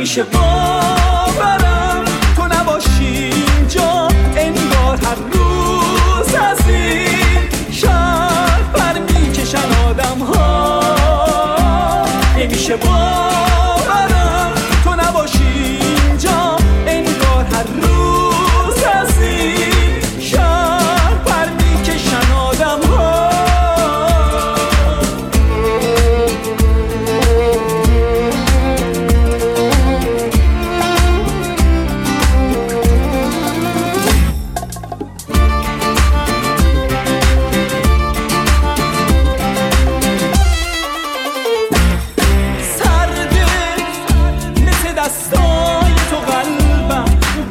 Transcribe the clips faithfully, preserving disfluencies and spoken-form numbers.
نمیشه باورم تو نباشی اینجا، انگار هر روز از این شهر پر میکشن آدم ها. نمیشه باورم تو نباشی اینجا، انگار هر روز از این شهر پر میکشن آدم ها. دستای تو قلبم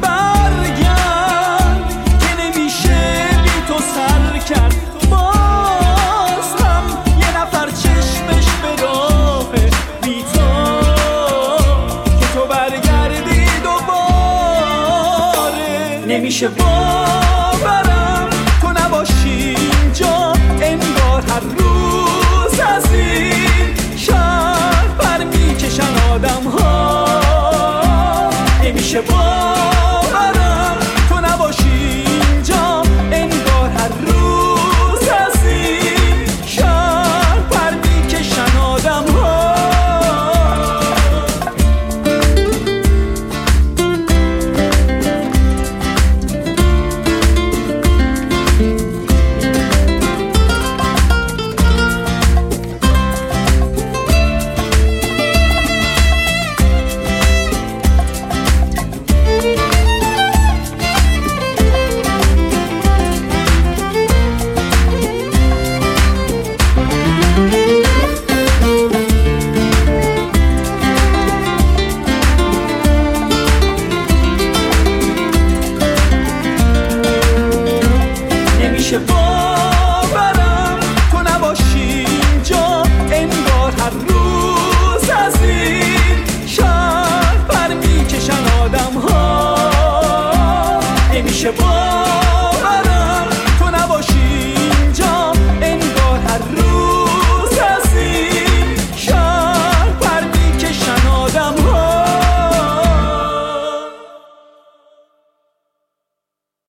برگرد که نمیشه بی تو سر کرد. باز هم یه نفر چشمش به راه بی تو که تو برگردی دوباره. نمیشه باورم تو نباشی اینجا، انگار هر روز از این شهر پر میکشن آدم ها. نمیشه باورم تو نباشی اینجا، انگار هر روز از این شهر پر میکشن آدم ها. نمیشه باورم تو نباشی اینجا، انگار هر روز از این شهر پر میکشن آدم ها. نمیشه باورم